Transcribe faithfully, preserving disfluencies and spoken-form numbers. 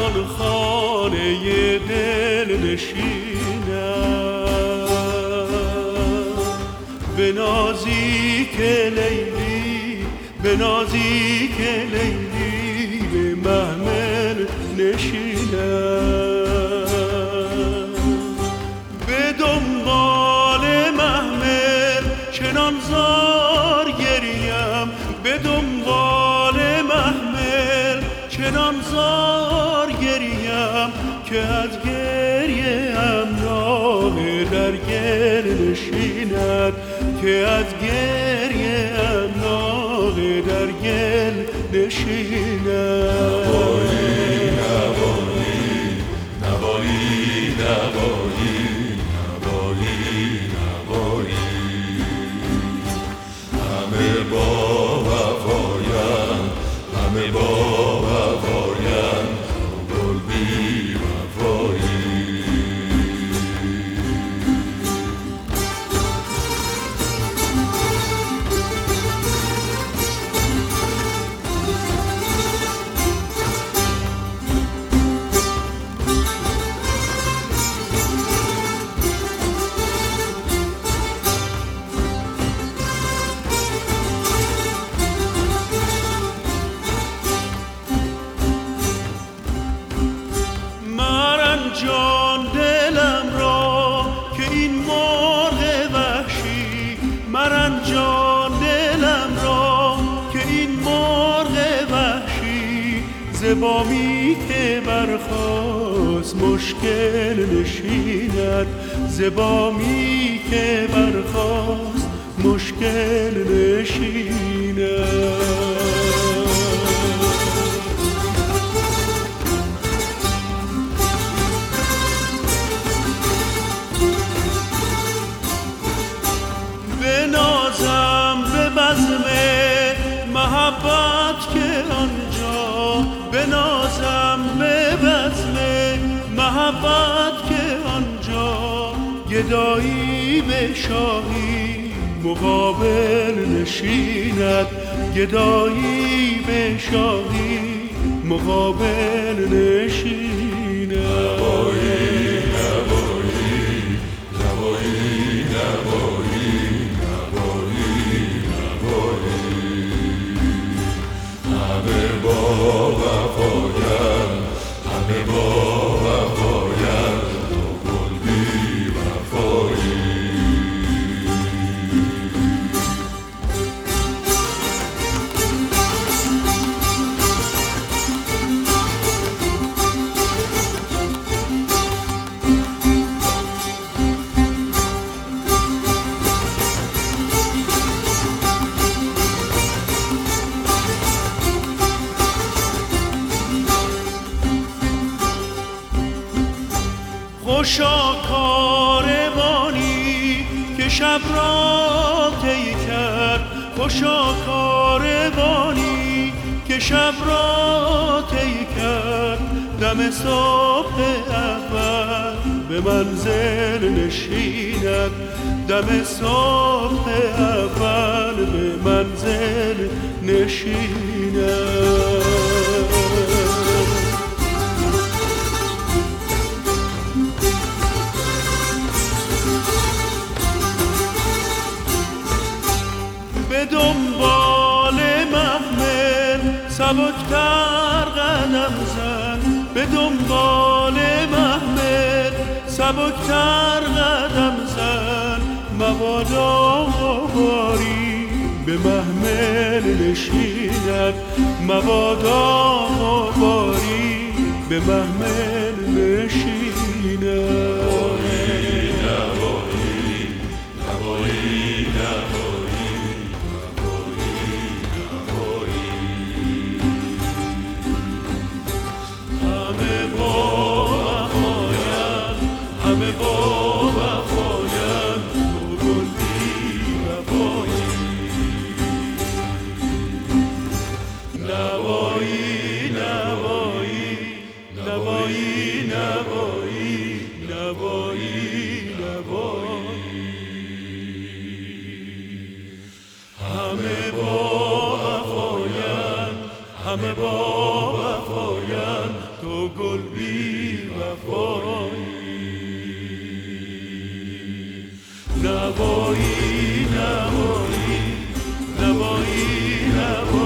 گلخانه دل نشینم، به نازیک لیلی، به نازیک لیلی به محمل نشینم، به دنبال محمل چنان زار گریم، به دنبال محمل چنان زار گریم که از گریه ام ناله در گل نشیند، که از گریه ام ناله در گل نشیند. نوایی نوایی نوایی نوایی نوایی نوایی، همه با وفاین، همه با وفاین، گل بی وفایی. جان دلم را که این مرغ وحشی، مرن جان دلم را که این مرغ وحشی، ز بامی که برخاست مشکل نشیند، ز بامی که برخاست مشکل نشیند. بنازم به بزم محبت که آنجا، بنازم به بزم محبت که آنجا، گدایی به شاهی مقابل نشیند، گدایی به شاهی مقابل نشیند. نوایی نوایی نوایی نوایی همه با وفاین، همه با وفاین، تو گل بی وفایی. خوشا کاروانی که شب را طی کرد، خوشا کاروانی که شب را طی کرد، دم صبح اول به منزل نشیند، دم صبح اول به منزل نشیند. به دنبال محمل سبکتر قدم زن، به دنبال محمل سبکتر قدم زن، مبادا باری به محمل نشیند، مبادا باری به محمل نشیند. نوایی نوایی نوایی گل بی وفایی. نوایی نوایی نوایی نوایی